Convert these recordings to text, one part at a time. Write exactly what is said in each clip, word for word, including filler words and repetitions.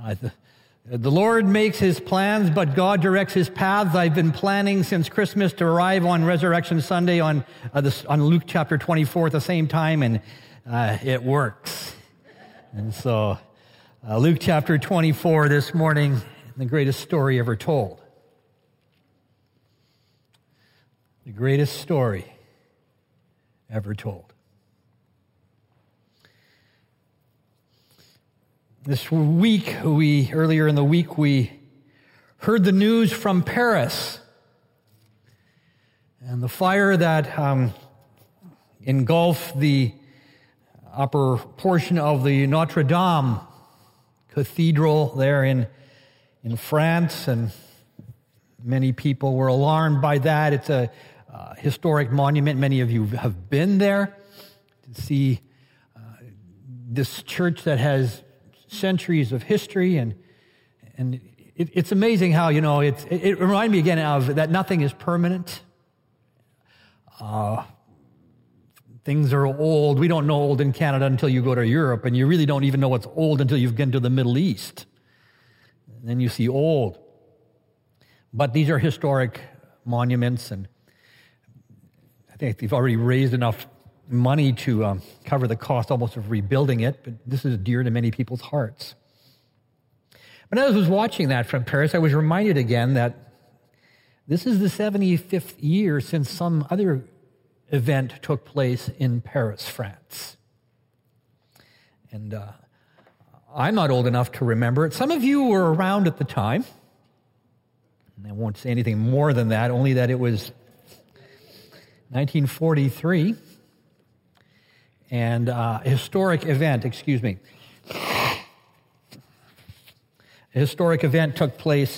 Uh, the, the Lord makes his plans, but God directs his paths. I've been planning since Christmas to arrive on Resurrection Sunday on uh, this, on Luke chapter twenty-four at the same time, and uh, it works. And so uh, Luke chapter twenty-four this morning, the greatest story ever told. The greatest story ever told. This week, we earlier in the week, we heard the news from Paris and the fire that um, engulfed the upper portion of the Notre Dame Cathedral there in in France, and many people were alarmed by that. It's a uh, historic monument. Many of you have been there to see uh, this church that has centuries of history, and and it, it's amazing how, you know, it's, it, it reminded me again of that nothing is permanent. Uh, things are old. We don't know old in Canada until you go to Europe, and you really don't even know what's old until you've been to the Middle East. And then you see old. But these are historic monuments, and I think they've already raised enough money to um, cover the cost almost of rebuilding it, but this is dear to many people's hearts. But as I was watching that from Paris, I was reminded again that this is the seventy-fifth year since some other event took place in Paris, France. And uh, I'm not old enough to remember it. Some of you were around at the time. And I won't say anything more than that, only that it was nineteen forty-three. And uh, a historic event, excuse me, a historic event took place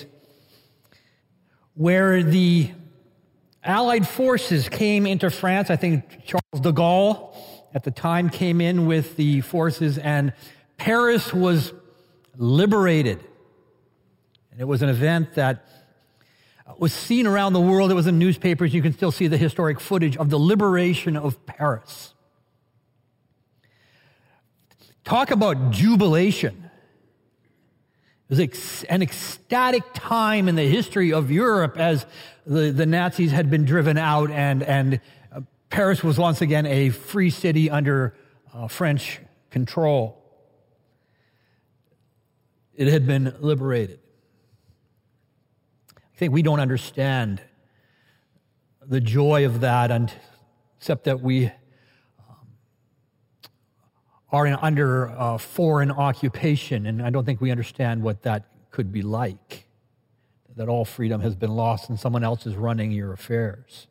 where the Allied forces came into France. I think Charles de Gaulle at the time came in with the forces, and Paris was liberated. And it was an event that was seen around the world. It was in newspapers. You can still see the historic footage of the liberation of Paris. Talk about jubilation. It was an ecstatic time in the history of Europe as the, the Nazis had been driven out, and, and uh, Paris was once again a free city under uh, French control. It had been liberated. I think we don't understand the joy of that, and, except that we are in, under uh, foreign occupation, and I don't think we understand what that could be like, that all freedom has been lost and someone else is running your affairs.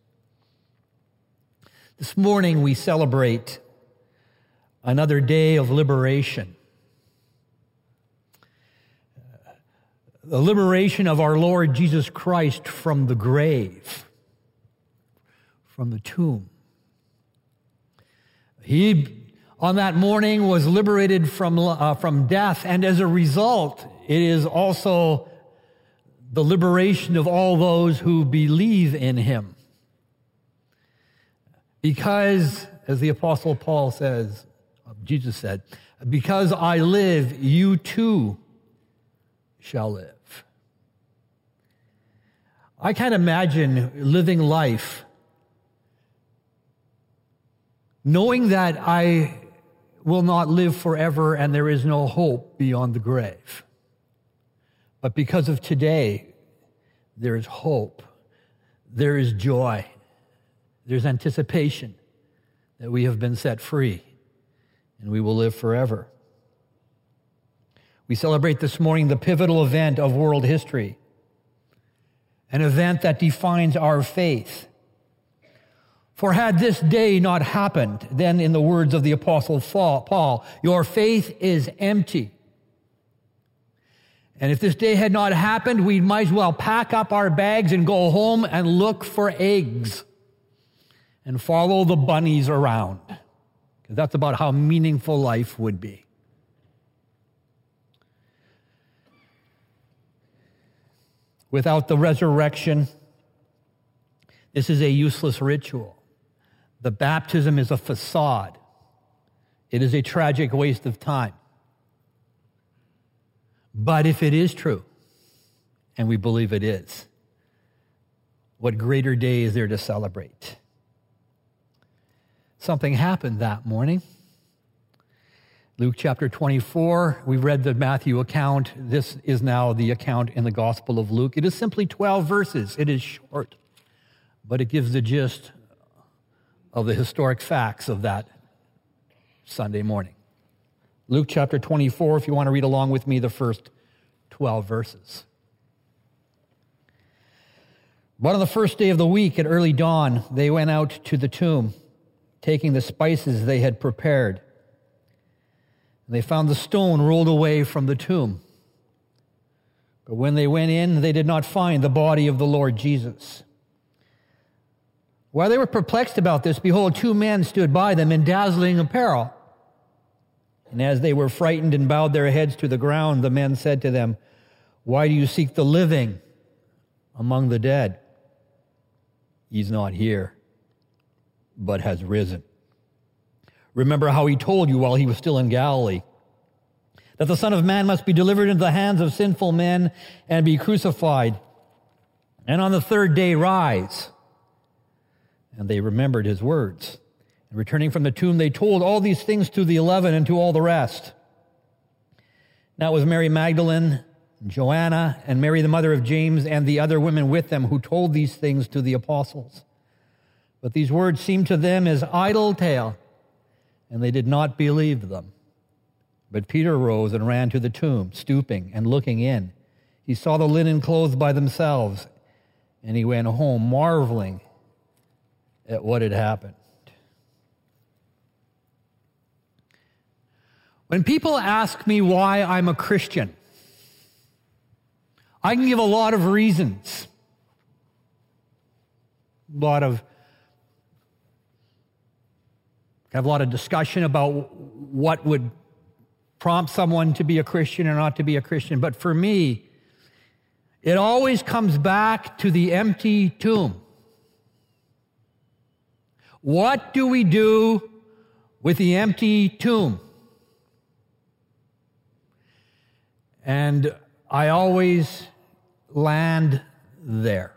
This morning we celebrate another day of liberation. Uh, the liberation of our Lord Jesus Christ from the grave, from the tomb. He on that morning was liberated from, uh, from death, and as a result, it is also the liberation of all those who believe in him. Because, as the Apostle Paul says, Jesus said, because I live, you too shall live. I can't imagine living life knowing that I will not live forever and there is no hope beyond the grave. But because of today, there is hope, there is joy, there's anticipation that we have been set free and we will live forever. We celebrate this morning the pivotal event of world history, an event that defines our faith. For had this day not happened, then in the words of the Apostle Paul, your faith is empty. And if this day had not happened, we might as well pack up our bags and go home and look for eggs and follow the bunnies around. Because that's about how meaningful life would be. Without the resurrection, this is a useless ritual. The baptism is a facade. It is a tragic waste of time. But if it is true, and we believe it is, what greater day is there to celebrate? Something happened that morning. Luke chapter twenty-four, we read the Matthew account. This is now the account in the Gospel of Luke. It is simply twelve verses. It is short, but it gives the gist of the historic facts of that Sunday morning. Luke chapter twenty-four, if you want to read along with me, the first twelve verses. But on the first day of the week at early dawn, they went out to the tomb, taking the spices they had prepared. They found the stone rolled away from the tomb. But when they went in, they did not find the body of the Lord Jesus. While they were perplexed about this, behold, two men stood by them in dazzling apparel. And as they were frightened and bowed their heads to the ground, the men said to them, "Why do you seek the living among the dead? He's not here, but has risen. Remember how he told you while he was still in Galilee, that the Son of Man must be delivered into the hands of sinful men and be crucified, and on the third day rise." And they remembered his words. And returning from the tomb, they told all these things to the eleven and to all the rest. Now it was Mary Magdalene, Joanna, and Mary the mother of James, and the other women with them who told these things to the apostles. But these words seemed to them as idle tale, and they did not believe them. But Peter rose and ran to the tomb, stooping and looking in. He saw the linen clothes by themselves, and he went home, marveling at what had happened. When people ask me why I'm a Christian, I can give a lot of reasons. A lot of have a lot of discussion about what would prompt someone to be a Christian or not to be a Christian. But for me, it always comes back to the empty tomb. What do we do with the empty tomb? And I always land there.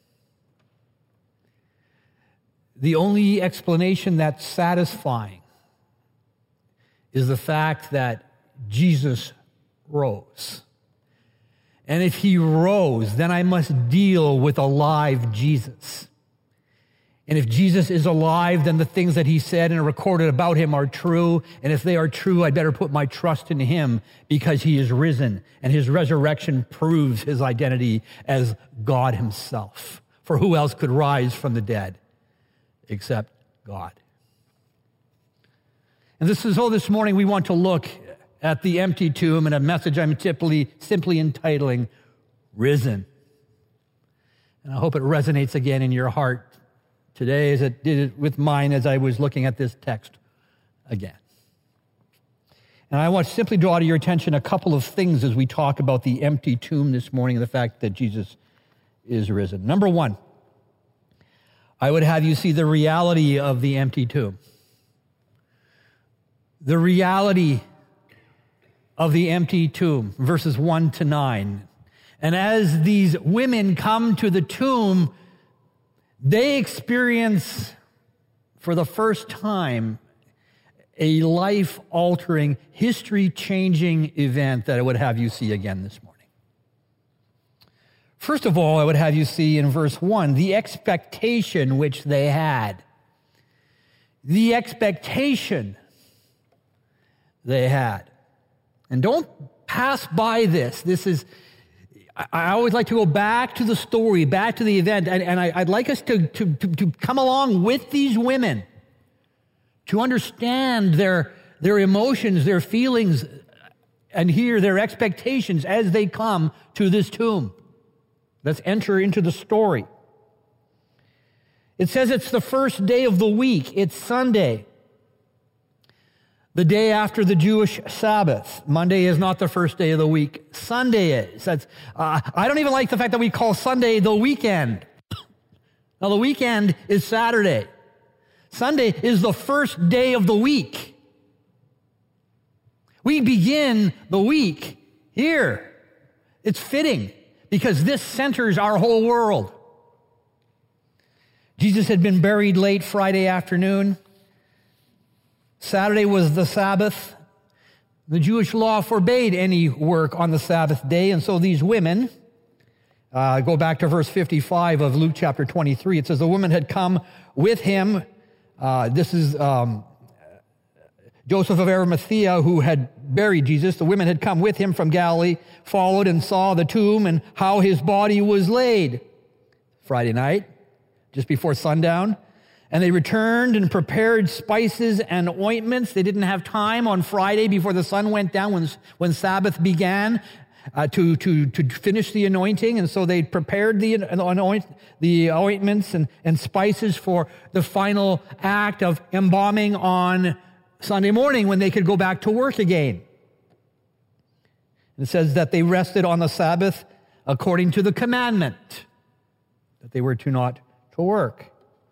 The only explanation that's satisfying is the fact that Jesus rose. And if he rose, then I must deal with a live Jesus. And if Jesus is alive, then the things that he said and recorded about him are true. And if they are true, I better put my trust in him because he is risen. And his resurrection proves his identity as God himself. For who else could rise from the dead except God? And this is, oh, this morning we want to look at the empty tomb in a message I'm simply, simply entitling, Risen. And I hope it resonates again in your heart today as it did with mine as I was looking at this text again. And I want to simply draw to your attention a couple of things as we talk about the empty tomb this morning and the fact that Jesus is risen. Number one, I would have you see the reality of the empty tomb. The reality of the empty tomb, verses one to nine. And as these women come to the tomb, they experience for the first time a life-altering, history-changing event that I would have you see again this morning. First of all, I would have you see in verse one, the expectation which they had. The expectation they had. And don't pass by this. This is, I always like to go back to the story, back to the event, and, and I, I'd like us to, to, to, to come along with these women to understand their, their emotions, their feelings, and hear their expectations as they come to this tomb. Let's enter into the story. It says it's the first day of the week. It's Sunday, the day after the Jewish Sabbath. Monday is not the first day of the week. Sunday is. That's, uh, I don't even like the fact that we call Sunday the weekend. Now, the weekend is Saturday. Sunday is the first day of the week. We begin the week here It's fitting because this centers our whole world. Jesus had been buried late Friday afternoon. Saturday was the Sabbath. The Jewish law forbade any work on the Sabbath day, and so these women, uh, go back to verse fifty-five of Luke chapter twenty-three. It says, the woman had come with him. Uh, this is um, Joseph of Arimathea, who had buried Jesus. The women had come with him from Galilee, followed and saw the tomb and how his body was laid. Friday night, just before sundown. And they returned and prepared spices and ointments. They didn't have time on Friday before the sun went down when, when Sabbath began uh, to, to, to finish the anointing. And so they prepared the, anoint, the ointments and, and spices for the final act of embalming on Sunday morning when they could go back to work again. It says that they rested on the Sabbath according to the commandment, that they were to not to work.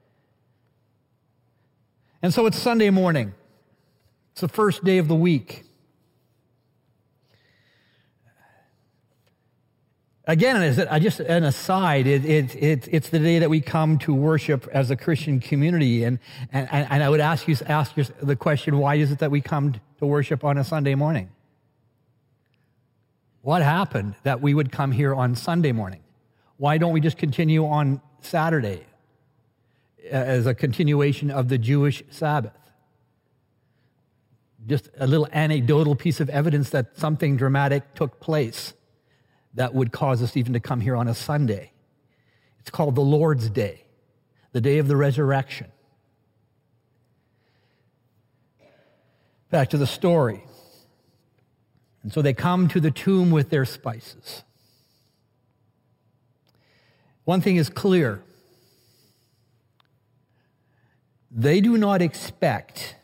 And so it's Sunday morning. It's the first day of the week. Again, as I just an aside, it, it, it, it's the day that we come to worship as a Christian community, and and, and I would ask you ask you the question: why is it that we come to worship on a Sunday morning? What happened that we would come here on Sunday morning? Why don't we just continue on Saturday as a continuation of the Jewish Sabbath? Just a little anecdotal piece of evidence that something dramatic took place that would cause us even to come here on a Sunday. It's called the Lord's Day, the day of the resurrection. Back to the story. And so they come to the tomb with their spices. One thing is clear. They do not expect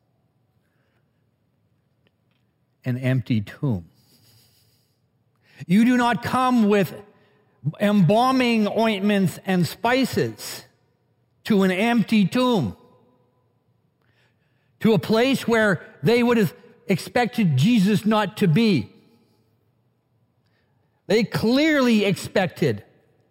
an empty tomb. You do not come with embalming ointments and spices to an empty tomb, to a place where they would have expected Jesus not to be. They clearly expected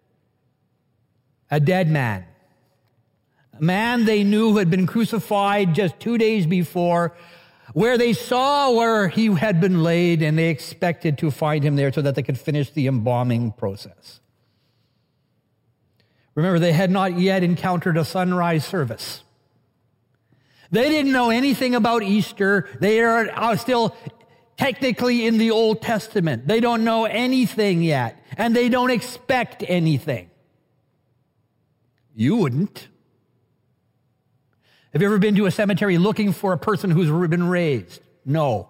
a dead man. A man they knew had been crucified just two days before, where they saw where he had been laid, and they expected to find him there so that they could finish the embalming process. Remember, they had not yet encountered a sunrise service. They didn't know anything about Easter. They are still technically in the Old Testament. They don't know anything yet, and they don't expect anything. You wouldn't. Have you ever been to a cemetery looking for a person who's been raised? No.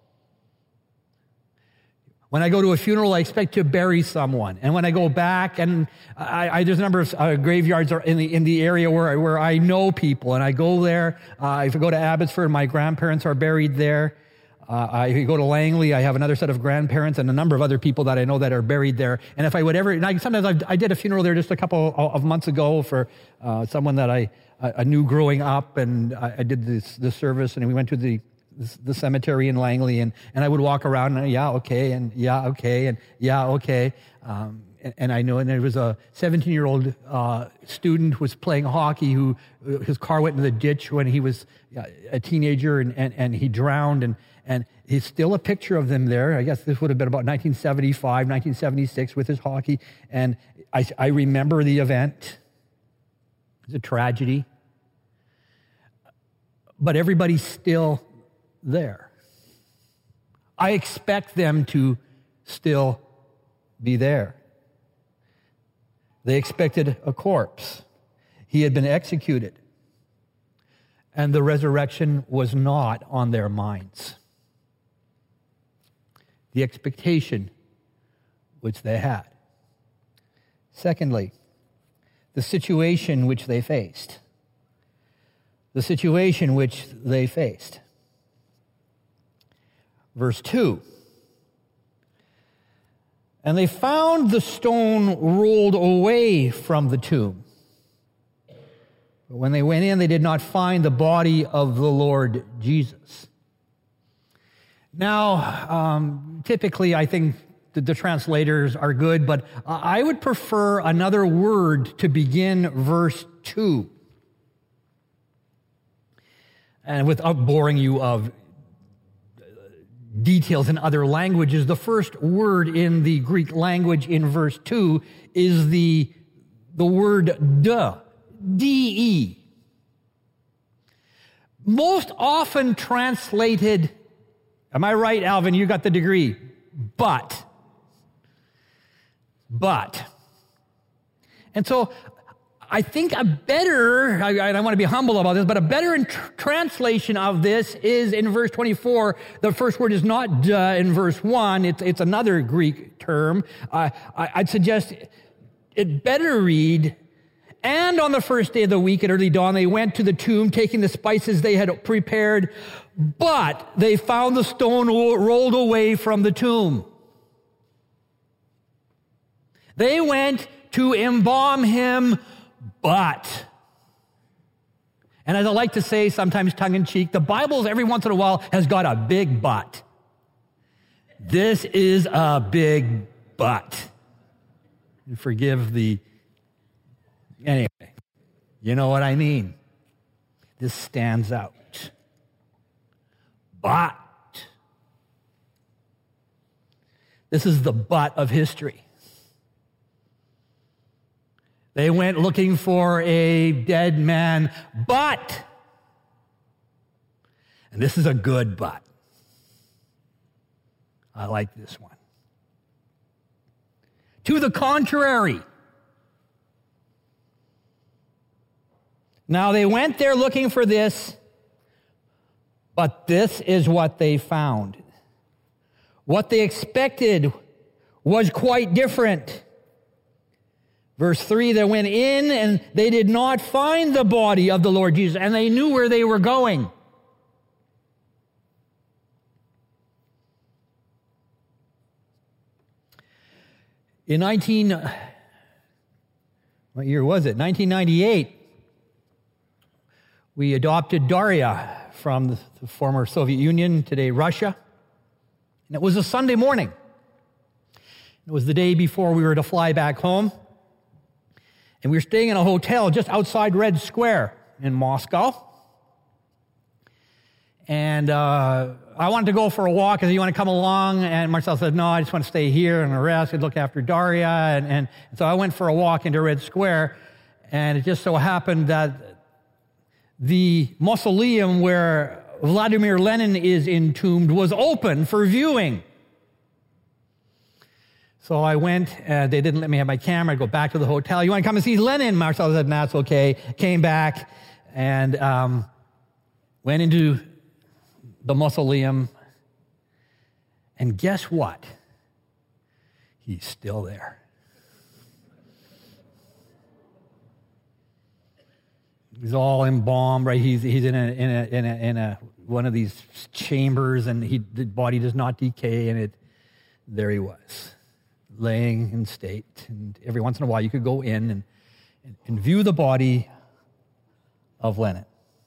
When I go to a funeral, I expect to bury someone. And when I go back, and I, I, there's a number of uh, graveyards in the in the area where, where I know people, and I go there. Uh, if I go to Abbotsford, my grandparents are buried there. Uh, I go to Langley, I have another set of grandparents and a number of other people that I know that are buried there. And if I would ever, and I, sometimes I've, I did a funeral there just a couple of months ago for uh, someone that I, I knew growing up, and I, I did this, this service, and we went to the the cemetery in Langley, and, and I would walk around, and yeah, okay, and yeah, okay, and yeah, okay. Um, and, and I know, and there was a seventeen-year-old uh, student who was playing hockey who, his car went into the ditch when he was a teenager, and, and, and he drowned, and, and he's still a picture of them there. I guess this would have been about nineteen seventy-five, nineteen seventy-six with his hockey, and I, I remember the event. It's a tragedy. But everybody's still there. I expect them to still be there. They expected a corpse. He had been executed. And the resurrection was not on their minds. The expectation which they had. Secondly, the situation which they faced. The situation which they faced. Verse two. And they found the stone rolled away from the tomb. But when they went in, they did not find the body of the Lord Jesus. Now, um, typically, I think the, the translators are good, but I would prefer another word to begin verse two. And without boring you of details in other languages, the first word in the Greek language in verse two is the, the word de, D-E. Most often translated, am I right, Alvin? You got the degree. But. But. And so I think a better, I, I want to be humble about this, but a better in tr- translation of this is in verse twenty-four. The first word is not duh in verse one. It's, it's another Greek term. Uh, I, I'd suggest it better read, and on the first day of the week at early dawn, they went to the tomb, taking the spices they had prepared, but they found the stone rolled away from the tomb. They went to embalm him, but, and as I like to say, sometimes tongue-in-cheek, the Bible every once in a while has got a big but. This is a big but. Forgive the, anyway, you know what I mean. This stands out. But, this is the but of history. They went looking for a dead man, but, and this is a good but. I like this one. To the contrary. Now they went there looking for this, but this is what they found. What they expected was quite different. Verse three, they went in and they did not find the body of the Lord Jesus, and they knew where they were going. In nineteen, what year was it? nineteen ninety-eight, we adopted Daria from the former Soviet Union, today Russia. And it was a Sunday morning. It was the day before we were to fly back home. And we were staying in a hotel just outside Red Square in Moscow. And uh, I wanted to go for a walk. I said, you want to come along? And Marcel said, no, I just want to stay here and rest and look after Daria. And, and so I went for a walk into Red Square. And it just so happened that the mausoleum where Vladimir Lenin is entombed was open for viewing. So I went, and they didn't let me have my camera. I go back to the hotel. You want to come and see Lenin? Marcel said, nah, it's okay. Came back and um, went into the mausoleum. And guess what? He's still there. He's all embalmed, right? He's he's in a in a in a in a one of these chambers, and he the body does not decay, and it there he was, laying in state. And every once in a while, you could go in and and, and view the body of Lenin.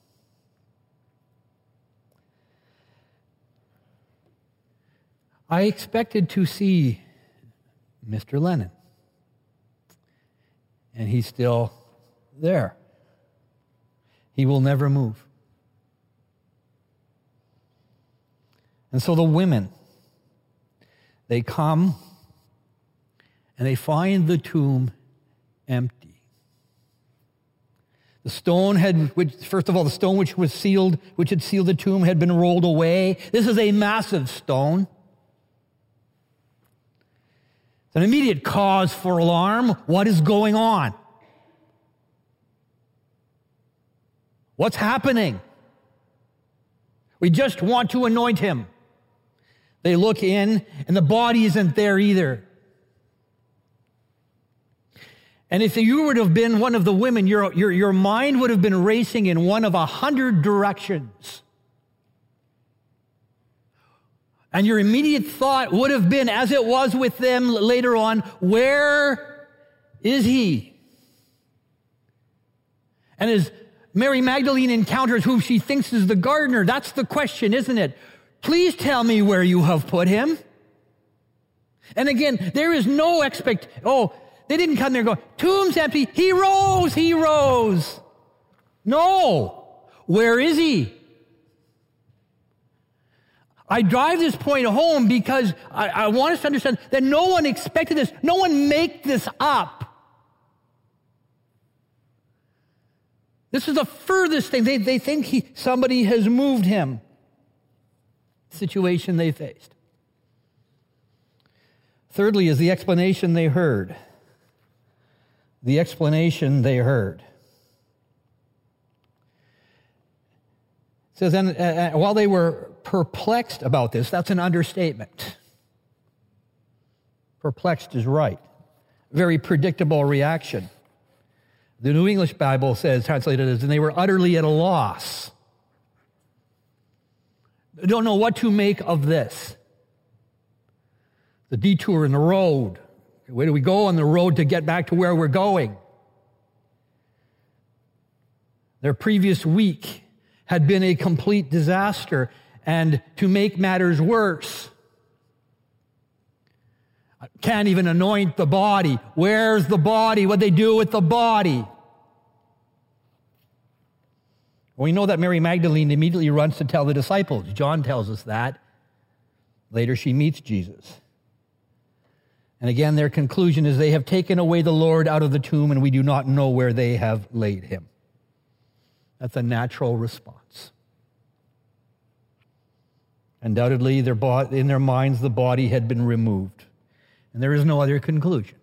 I expected to see Mister Lenin, and he's still there. He will never move. And so the women, they come and they find the tomb empty. The stone had, which, first of all, the stone which was sealed, which had sealed the tomb had been rolled away. This is a massive stone. It's an immediate cause for alarm. What is going on? What's happening? We just want to anoint him. They look in, and the body isn't there either. And if you would have been one of the women, your, your, your mind would have been racing in one of a hundred directions. And your immediate thought would have been, as it was with them later on, where is he? And as Mary Magdalene encounters who she thinks is the gardener, that's the question, isn't it? Please tell me where you have put him. And again, there is no expect, oh, they didn't come there going, tomb's empty, he rose, he rose. No. Where is he? I drive this point home because I, I want us to understand that no one expected this. No one made this up. This is the furthest thing. They, they think he, somebody has moved him. Situation they faced. Thirdly is the explanation they heard. The explanation they heard. It says, and uh, while they were perplexed about this, that's an understatement. Perplexed is right. Very predictable reaction. The New English Bible says, translated as, and they were utterly at a loss. They don't know what to make of this. The detour in the road. Where do we go on the road to get back to where we're going? Their previous week had been a complete disaster, and to make matters worse, can't even anoint the body. Where's the body? What they do with the body? We know that Mary Magdalene immediately runs to tell the disciples. John tells us that. Later she meets Jesus. And again, their conclusion is they have taken away the Lord out of the tomb, and we do not know where they have laid him. That's a natural response. Undoubtedly, their bo- in their minds, the body had been removed. And there is no other conclusion.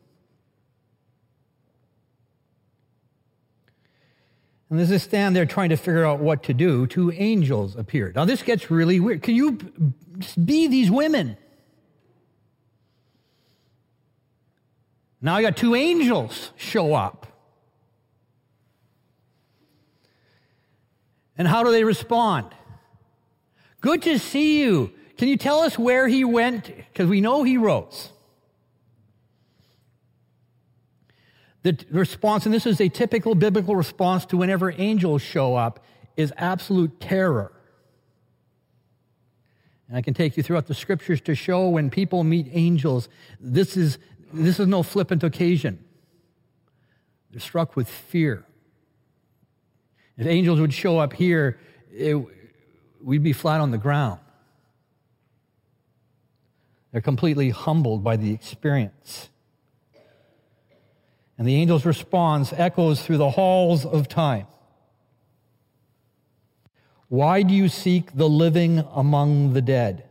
And as they stand there trying to figure out what to do, two angels appeared. Now, this gets really weird. Can you be these women? Now I got two angels show up. And how do they respond? Good to see you. Can you tell us where he went? Because we know he rose. The response, and this is a typical biblical response to whenever angels show up, is absolute terror. And I can take you throughout the scriptures to show when people meet angels, this is, this is no flippant occasion. They're struck with fear. If angels would show up here, it, we'd be flat on the ground. They're completely humbled by the experience. And the angel's response echoes through the halls of time. Why do you seek the living among the dead?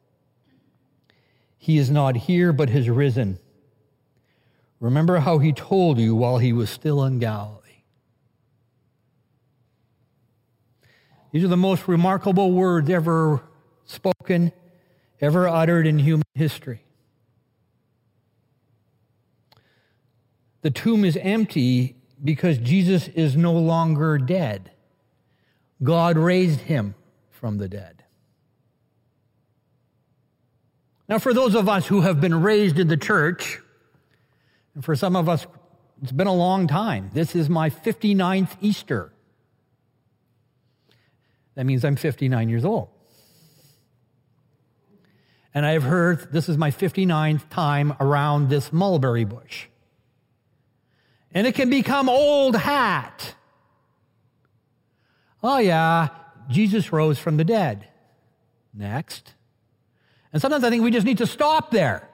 He is not here, but has risen. Remember how he told you while he was still in Galilee. These are the most remarkable words ever spoken, ever uttered in human history. The tomb is empty because Jesus is no longer dead. God raised him from the dead. Now, for those of us who have been raised in the church, and for some of us, it's been a long time. This is my fifty-ninth Easter. That means I'm fifty-nine years old. And I've heard this is my fifty-ninth time around this mulberry bush. And it can become old hat. Oh yeah, Jesus rose from the dead. Next. And sometimes I think we just need to stop there.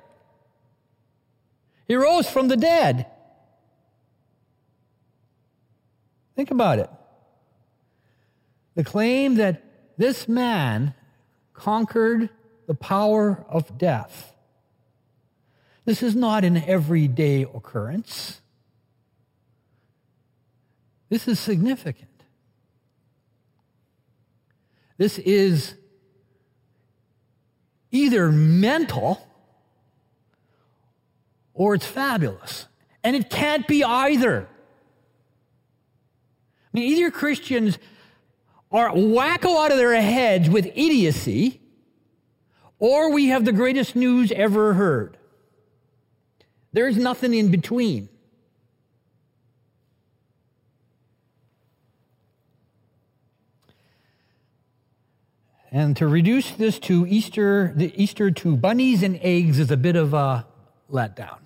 He rose from the dead. Think about it. The claim that this man conquered the power of death. This is not an everyday occurrence. This is significant. This is either mental or it's fabulous. And it can't be either. I mean, either Christians are wacko out of their heads with idiocy, or we have the greatest news ever heard. There's nothing in between. And to reduce this to Easter, the Easter to bunnies and eggs is a bit of a let down.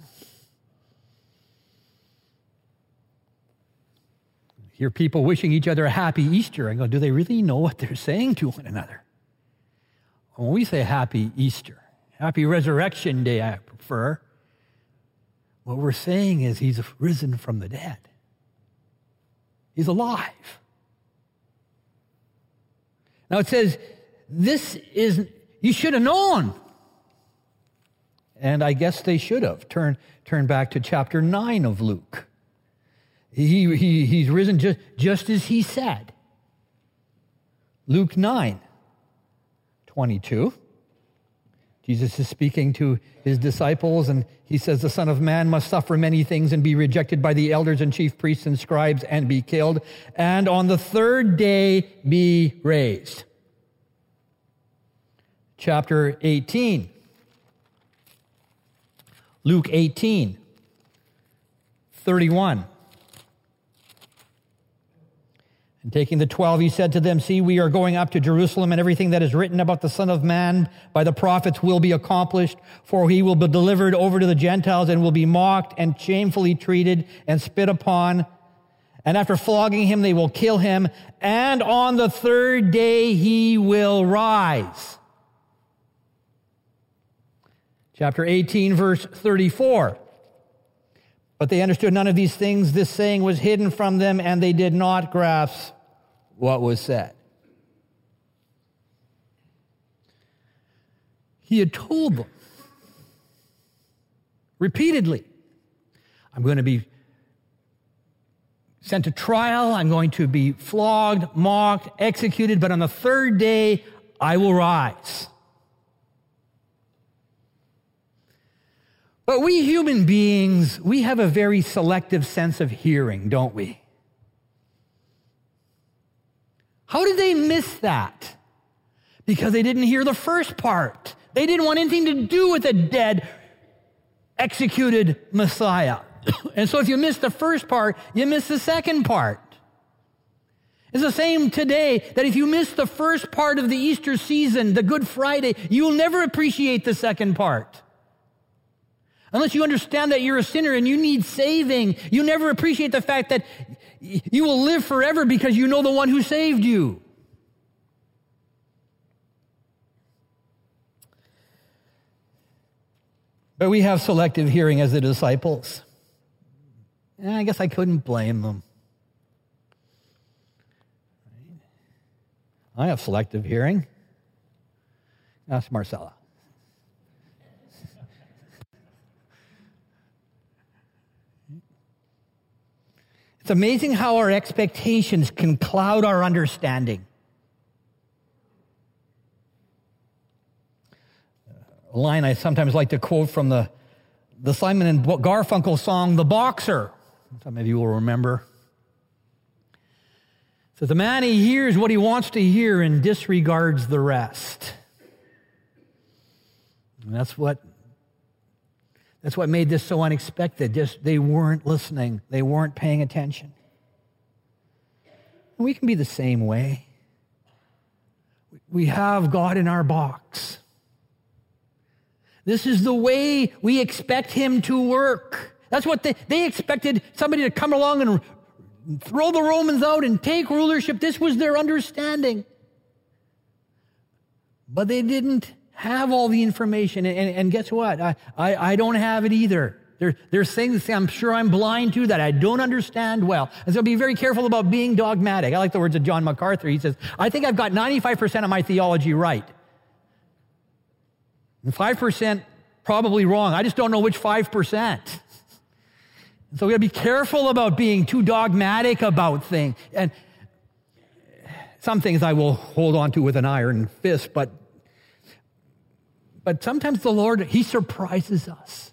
Hear people wishing each other a happy Easter. I go, do they really know what they're saying to one another? When we say happy Easter, happy Resurrection Day, I prefer, what we're saying is he's risen from the dead. He's alive. Now it says, this is, you should have known. And I guess they should have. Turn, turn back to chapter nine of Luke. He, he, he's risen just, just as he said. Luke nine, twenty-two. Jesus is speaking to his disciples, and he says, the Son of Man must suffer many things and be rejected by the elders and chief priests and scribes and be killed, and on the third day be raised. Chapter eighteen. Luke eighteen, thirty-one. And taking the twelve, he said to them, see, we are going up to Jerusalem, and everything that is written about the Son of Man by the prophets will be accomplished, for he will be delivered over to the Gentiles and will be mocked and shamefully treated and spit upon. And after flogging him, they will kill him. And on the third day, he will rise. Chapter eighteen, verse thirty-four. But they understood none of these things. This saying was hidden from them, and they did not grasp what was said. He had told them repeatedly, I'm going to be sent to trial. I'm going to be flogged, mocked, executed, but on the third day, I will rise. But we human beings, we have a very selective sense of hearing, don't we? How did they miss that? Because they didn't hear the first part. They didn't want anything to do with a dead, executed Messiah. And so if you miss the first part, you miss the second part. It's the same today, that if you miss the first part of the Easter season, the Good Friday, you'll never appreciate the second part. Unless you understand that you're a sinner and you need saving, you never appreciate the fact that you will live forever because you know the one who saved you. But we have selective hearing as the disciples. And I guess I couldn't blame them. I have selective hearing. Ask Marcella. It's amazing how our expectations can cloud our understanding. A line I sometimes like to quote from the, the Simon and Garfunkel song, The Boxer. Some of you will remember. It says, the man, he hears what he wants to hear and disregards the rest. And that's what That's what made this so unexpected. Just they weren't listening. They weren't paying attention. And we can be the same way. We have God in our box. This is the way we expect him to work. That's what they, they expected somebody to come along and throw the Romans out and take rulership. This was their understanding. But they didn't have all the information. And, and, and guess what? I, I, I don't have it either. There, there's things I'm sure I'm blind to that I don't understand well. And so be very careful about being dogmatic. I like the words of John MacArthur. He says, I think I've got ninety-five percent of my theology right. And five percent probably wrong. I just don't know which five percent. So we got to be careful about being too dogmatic about things. And some things I will hold on to with an iron fist, but But sometimes the Lord, he surprises us.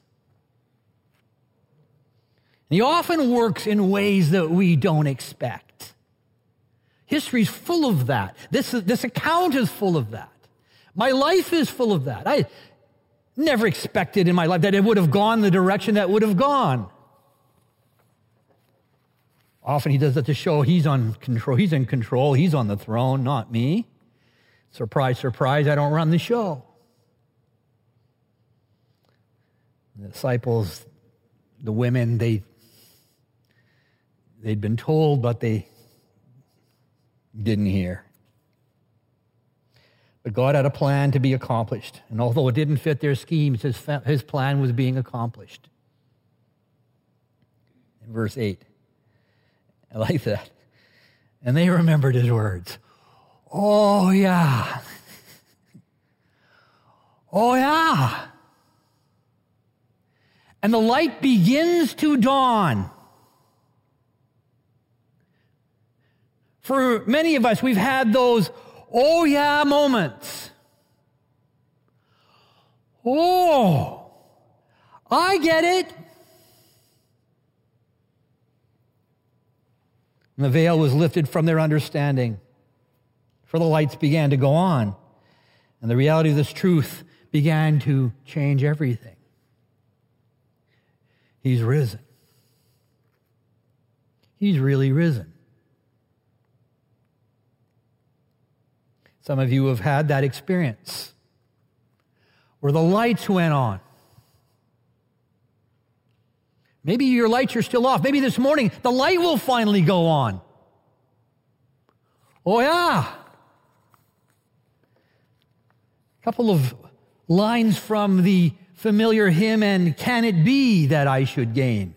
And he often works in ways that we don't expect. History's full of that. This, this account is full of that. My life is full of that. I never expected in my life that it would have gone the direction that would have gone. Often he does that to show he's on control. He's in control. He's on the throne, not me. Surprise, surprise, I don't run the show. The disciples, the women, they, they'd been told, but they didn't hear. But God had a plan to be accomplished. And although it didn't fit their schemes, his, fa- his plan was being accomplished. In verse eight, I like that. And they remembered his words. Oh, yeah. Oh, yeah. And the light begins to dawn. For many of us, we've had those oh, yeah moments. Oh, I get it. And the veil was lifted from their understanding, for the lights began to go on, and the reality of this truth began to change everything. He's risen. He's really risen. Some of you have had that experience where the lights went on. Maybe your lights are still off. Maybe this morning the light will finally go on. Oh, yeah. A couple of lines from the familiar hymn, and can it be that I should gain?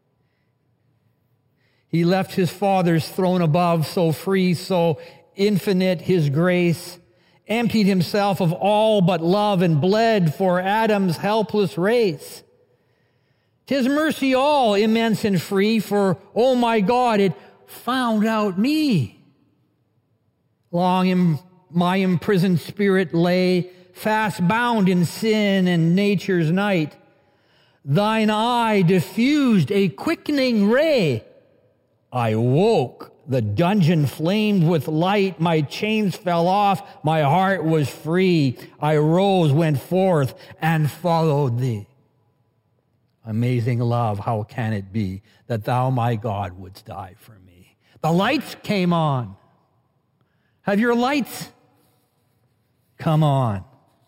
He left his Father's throne above, so free, so infinite his grace, emptied himself of all but love and bled for Adam's helpless race. 'Tis mercy all, immense and free, for, oh my God, it found out me. Long in my imprisoned spirit lay, fast bound in sin and nature's night. Thine eye diffused a quickening ray. I woke, the dungeon flamed with light, my chains fell off, my heart was free. I rose, went forth, and followed thee. Amazing love, how can it be that thou, my God, wouldst die for me? The lights came on. Have your lights come on?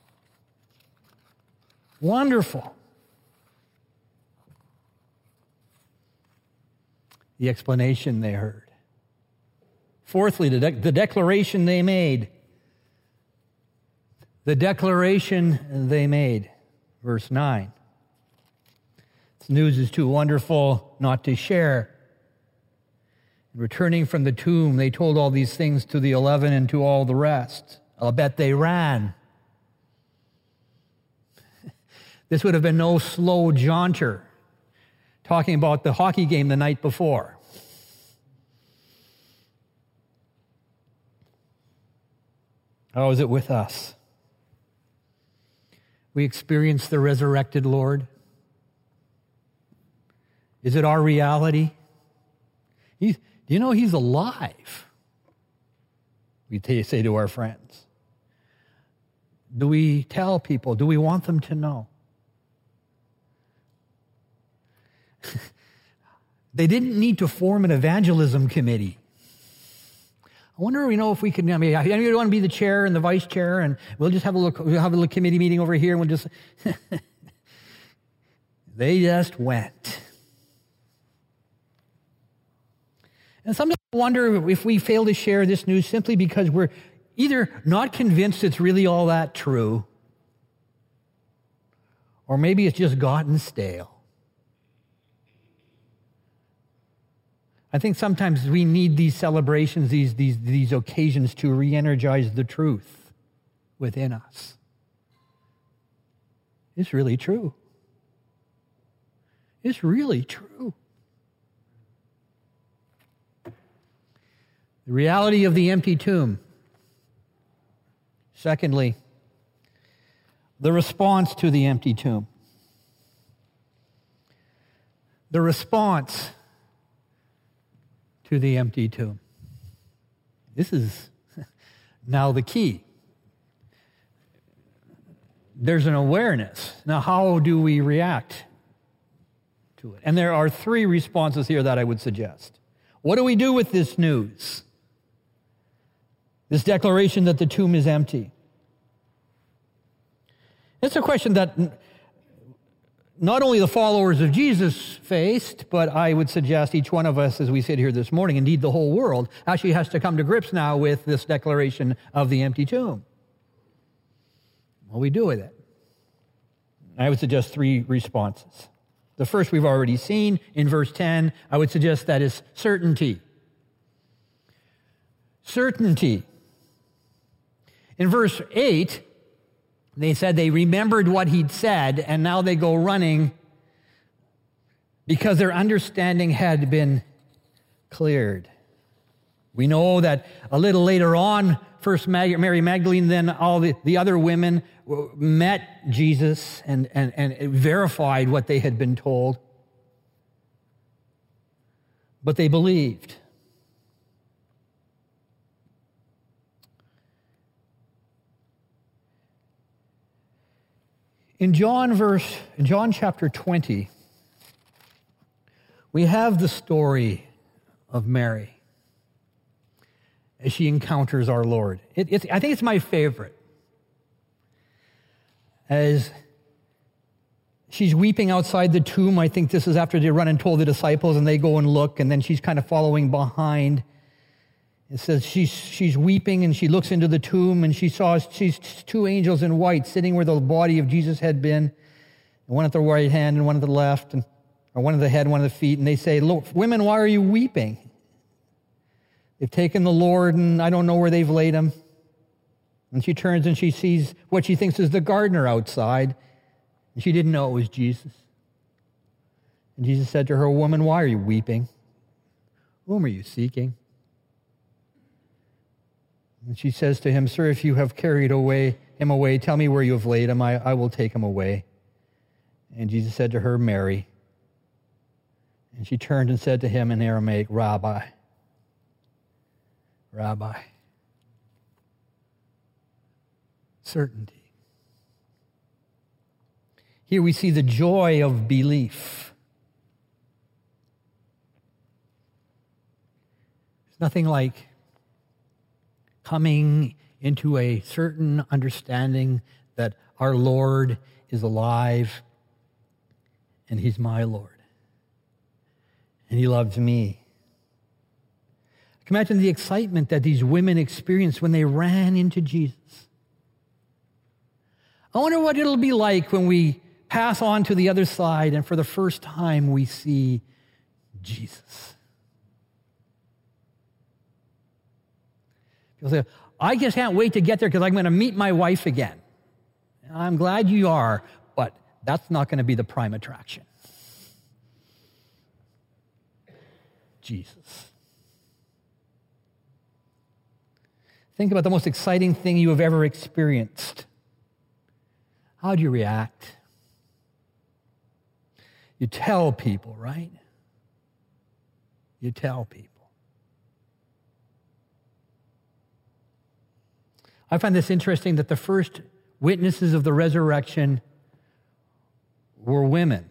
Wonderful. The explanation they heard. Fourthly, the, de- the declaration they made. The declaration they made. Verse nine. This news is too wonderful not to share. Returning from the tomb, they told all these things to the eleven and to all the rest. I'll bet they ran. This would have been no slow jaunter, talking about the hockey game the night before. How is it with us? We experience the resurrected Lord. Is it our reality? He's, do you know He's alive? We t- say to our friends. Do we tell people? Do we want them to know? They didn't need to form an evangelism committee. I wonder, you know, if we could, I mean, anybody want to be the chair and the vice chair, and we'll just have a little, we'll have a little committee meeting over here, and we'll just, they just went. And sometimes I wonder if we fail to share this news simply because we're either not convinced it's really all that true, or maybe it's just gotten stale. I think sometimes we need these celebrations, these, these, these occasions to re-energize the truth within us. It's really true. It's really true. The reality of the empty tomb. Secondly, the response to the empty tomb. The response to the empty tomb. This is now the key. There's an awareness. Now, how do we react to it? And there are three responses here that I would suggest. What do we do with this news? This declaration that the tomb is empty. It's a question that not only the followers of Jesus faced, but I would suggest each one of us as we sit here this morning, indeed the whole world, actually has to come to grips now with this declaration of the empty tomb. What do we do with it? I would suggest three responses. The first we've already seen in verse ten. I would suggest that is certainty. Certainty. In verse eight, they said they remembered what he'd said, and now they go running because their understanding had been cleared. We know that a little later on, first Mary Magdalene, then all the, the other women met Jesus and, and, and verified what they had been told. But they believed. In John verse, in John chapter twenty, we have the story of Mary as she encounters our Lord. It, it's, I think it's my favorite. As she's weeping outside the tomb, I think this is after they run and told the disciples, and they go and look, and then she's kind of following behind. It says she's she's weeping, and she looks into the tomb, and she saw she's two angels in white sitting where the body of Jesus had been, one at the right hand and one at the left, and or one at the head and one at the feet. And they say, "Look, women, why are you weeping? They've taken the Lord, and I don't know where they've laid him." And she turns and she sees what she thinks is the gardener outside, and she didn't know it was Jesus. And Jesus said to her, "Woman, why are you weeping? Whom are you seeking?" And she says to him, "Sir, if you have carried away him away, tell me where you have laid him. I, I will take him away." And Jesus said to her, "Mary." And she turned and said to him in Aramaic, "Rabbi." Rabbi. Certainty. Here we see the joy of belief. There's nothing like coming into a certain understanding that our Lord is alive and he's my Lord and he loves me. I can imagine the excitement that these women experienced when they ran into Jesus. I wonder what it'll be like when we pass on to the other side and for the first time we see Jesus. People say, "I just can't wait to get there because I'm going to meet my wife again." I'm glad you are, but that's not going to be the prime attraction. Jesus. Think about the most exciting thing you have ever experienced. How do you react? You tell people, right? You tell people. I find this interesting that the first witnesses of the resurrection were women.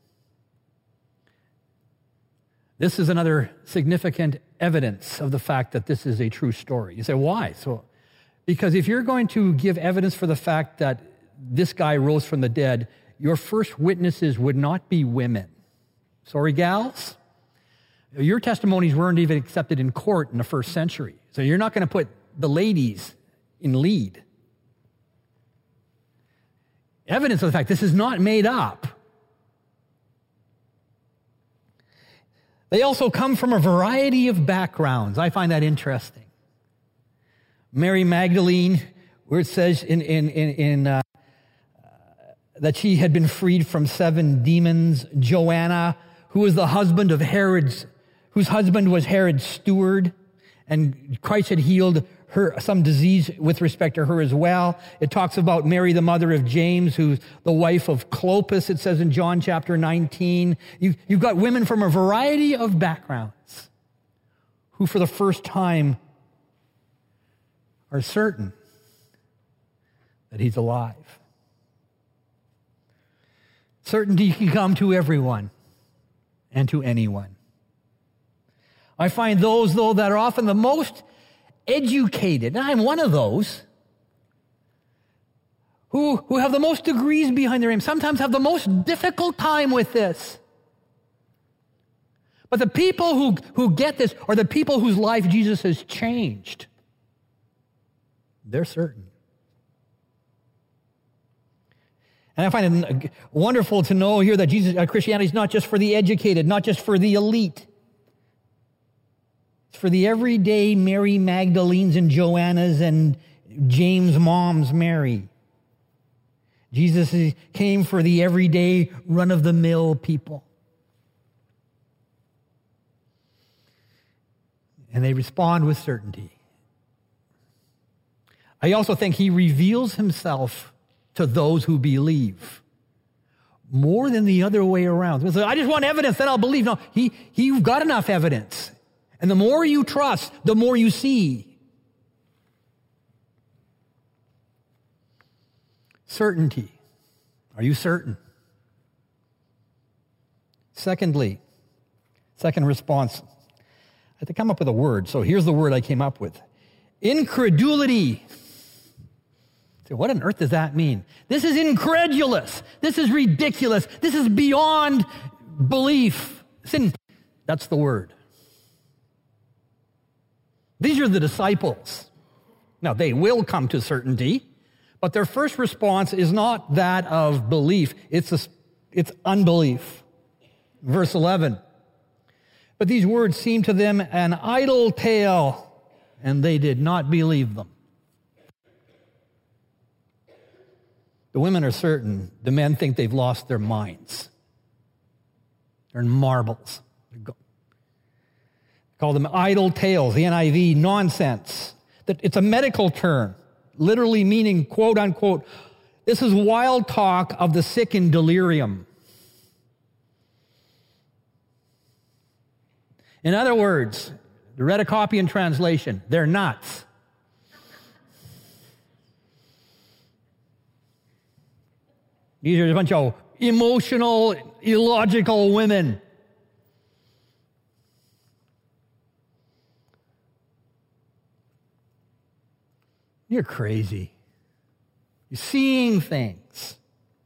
This is another significant evidence of the fact that this is a true story. You say, why? So, because if you're going to give evidence for the fact that this guy rose from the dead, your first witnesses would not be women. Sorry, gals? Your testimonies weren't even accepted in court in the first century. So you're not going to put the ladies in lead. Evidence of the fact this is not made up. They also come from a variety of backgrounds. I find that interesting. Mary Magdalene, where it says in, in, in, in uh, that she had been freed from seven demons. Joanna, who was the husband of Herod's, whose husband was Herod's steward, and Christ had healed her some disease with respect to her as well. It talks about Mary, the mother of James, who's the wife of Clopas, it says in John chapter nineteen. You, you've got women from a variety of backgrounds who for the first time are certain that he's alive. Certainty can come to everyone and to anyone. I find those, though, that are often the most educated, and I'm one of those, who, who have the most degrees behind their name, sometimes have the most difficult time with this. But the people who, who get this are the people whose life Jesus has changed. They're certain. And I find it wonderful to know here that Jesus, uh, Christianity is not just for the educated, not just for the elite. It's for the everyday Mary Magdalenes and Joannas and James' moms, Mary. Jesus came for the everyday, run-of-the-mill people. And they respond with certainty. I also think he reveals himself to those who believe more than the other way around. So I just want evidence, then I'll believe. No, he, he got enough evidence. And the more you trust, the more you see. Certainty. Are you certain? Secondly, second response, I had to come up with a word. So here's the word I came up with. Incredulity. So what on earth does that mean? This is incredulous. This is ridiculous. This is beyond belief. Sin. That's the word. These are the disciples. Now, they will come to certainty, but their first response is not that of belief. It's, a, it's unbelief. Verse eleven. But these words seemed to them an idle tale, and they did not believe them. The women are certain. The men think they've lost their minds. They're in marbles. They call them idle tales, the N I V, nonsense. It's a medical term, literally meaning, quote unquote, this is wild talk of the sick in delirium. In other words, the read a copy and translation, they're nuts. These are a bunch of emotional, illogical women. You're crazy. You're seeing things.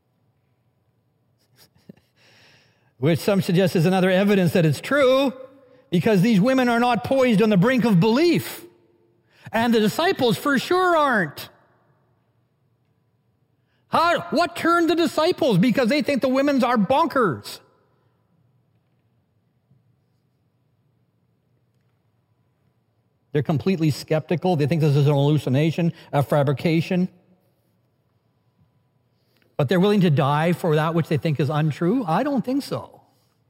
Which some suggest is another evidence that it's true, because these women are not poised on the brink of belief. And the disciples for sure aren't. How, what turned the disciples? Because they think the women are bonkers. They're completely skeptical. They think this is an hallucination, a fabrication. But they're willing to die for that which they think is untrue? I don't think so.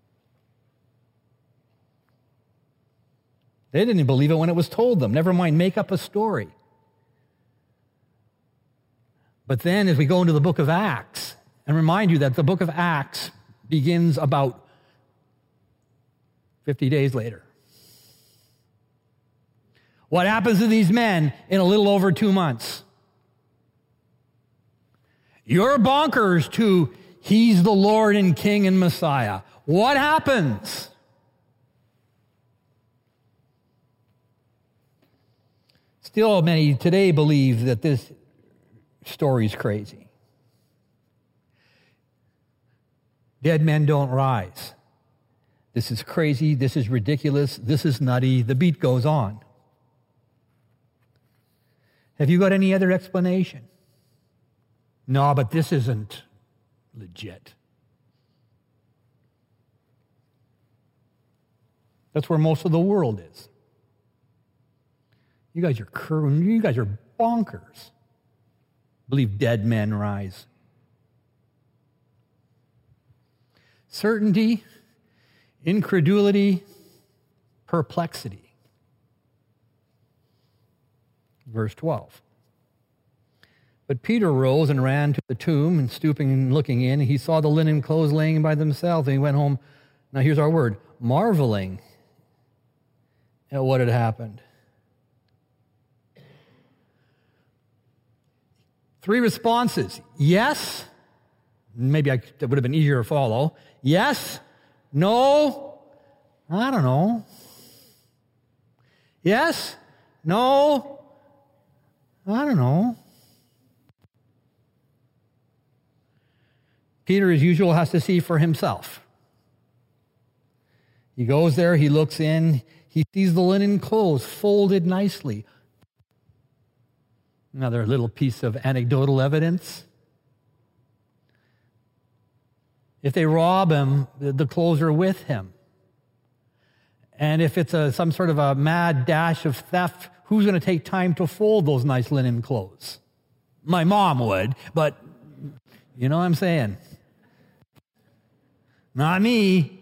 They didn't believe it when it was told them. Never mind, make up a story. But then as we go into the book of Acts, and remind you that the book of Acts begins about fifty days later. What happens to these men in a little over two months? You're bonkers to he's the Lord and King and Messiah. What happens? Still, many today believe that this story's crazy. Dead men don't rise. This is crazy. This is ridiculous. This is nutty. The beat goes on. Have you got any other explanation? No, but this isn't legit. That's where most of the world is. You guys are cur- you guys are bonkers. Believe dead men rise. Certainty, incredulity, perplexity. Verse twelve. But Peter rose and ran to the tomb, and stooping and looking in, he saw the linen clothes laying by themselves, and he went home. Now here's our word, marveling at what had happened. Three responses. Yes. Maybe I, that would have been easier to follow. Yes. No. I don't know. Yes. No. I don't know. Peter, as usual, has to see for himself. He goes there, he looks in, he sees the linen clothes folded nicely. Another little piece of anecdotal evidence. If they rob him, the clothes are with him. And if it's a, some sort of a mad dash of theft, who's going to take time to fold those nice linen clothes? My mom would, but you know what I'm saying? Not me.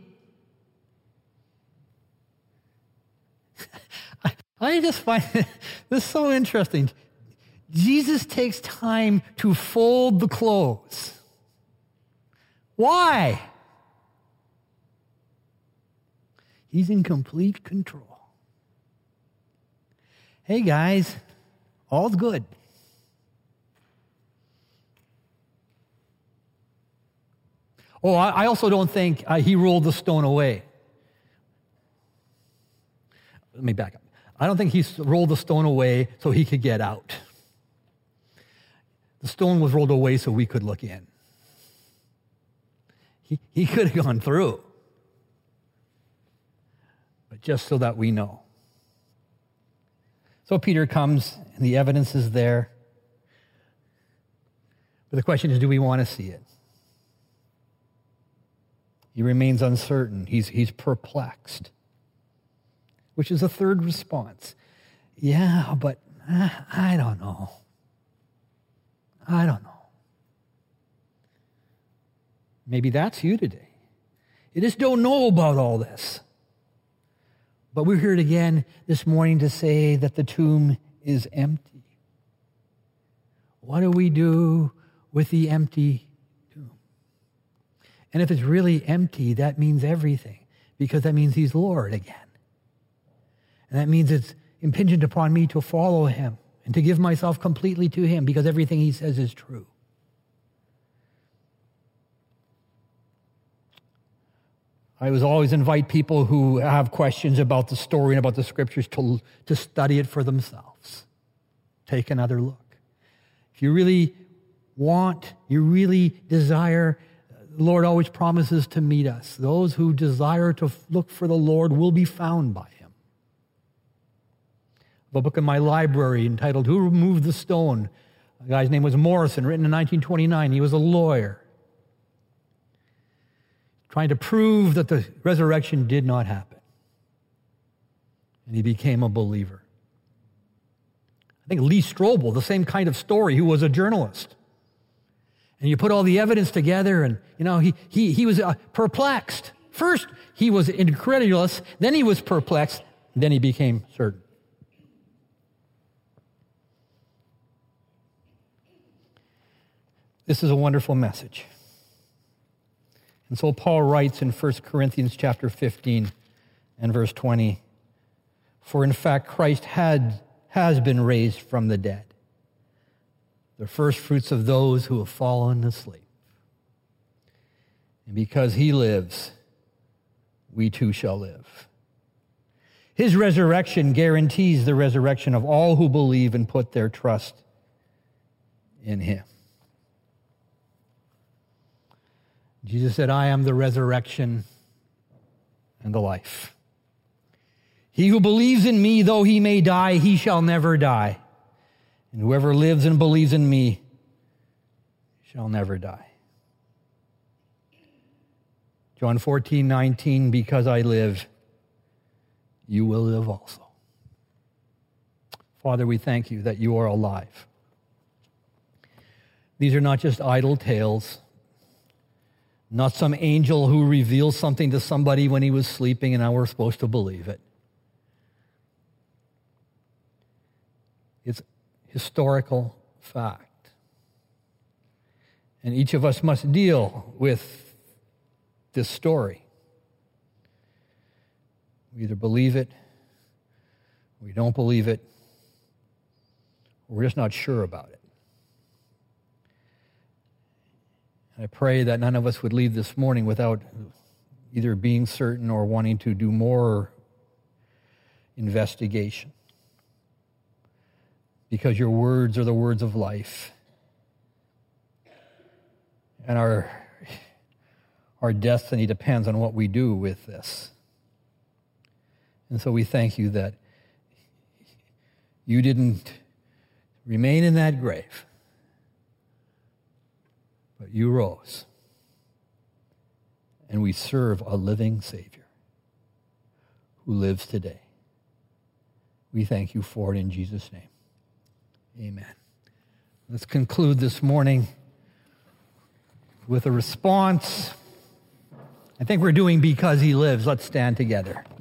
I, I just find this so interesting. Jesus takes time to fold the clothes. Why? He's in complete control. Hey guys, all's good. Oh, I also don't think uh, he rolled the stone away. Let me back up. I don't think he rolled the stone away so he could get out. The stone was rolled away so we could look in. He, he could have gone through. But just so that we know. So Peter comes, and the evidence is there. But the question is, do we want to see it? He remains uncertain. He's, he's perplexed. Which is a third response. Yeah, but uh, I don't know. I don't know. Maybe that's you today. You just don't know about all this. But we're here again this morning to say that the tomb is empty. What do we do with the empty tomb? And if it's really empty, that means everything, because that means he's Lord again. And that means it's impingent upon me to follow him and to give myself completely to him, because everything he says is true. I always always invite people who have questions about the story and about the scriptures to, to study it for themselves. Take another look. If you really want, you really desire, the Lord always promises to meet us. Those who desire to look for the Lord will be found by him. A book in my library entitled Who Removed the Stone? The guy's name was Morrison, written in nineteen twenty-nine. He was a lawyer, trying to prove that the resurrection did not happen. And he became a believer. I think Lee Strobel, the same kind of story, who was a journalist. And you put all the evidence together, and, you know, he, he, he was uh, perplexed. First, he was incredulous, then he was perplexed, then he became certain. This is a wonderful message. And so Paul writes in First Corinthians chapter fifteen and verse twenty, for in fact Christ had, has been raised from the dead, the first fruits of those who have fallen asleep. And because he lives, we too shall live. His resurrection guarantees the resurrection of all who believe and put their trust in him. Jesus said, I am the resurrection and the life. He who believes in me, though he may die, he shall never die. And whoever lives and believes in me shall never die. John fourteen nineteen, because I live, you will live also. Father, we thank you that you are alive. These are not just idle tales, not some angel who reveals something to somebody when he was sleeping and now we're supposed to believe it. It's historical fact. And each of us must deal with this story. We either believe it, we don't believe it, or we're just not sure about it. I pray that none of us would leave this morning without either being certain or wanting to do more investigation. Because your words are the words of life. And our our destiny depends on what we do with this. And so we thank you that you didn't remain in that grave, but you rose. And we serve a living Savior who lives today. We thank you for it in Jesus' name. Amen. Let's conclude this morning with a response. I think we're doing Because He Lives. Let's stand together.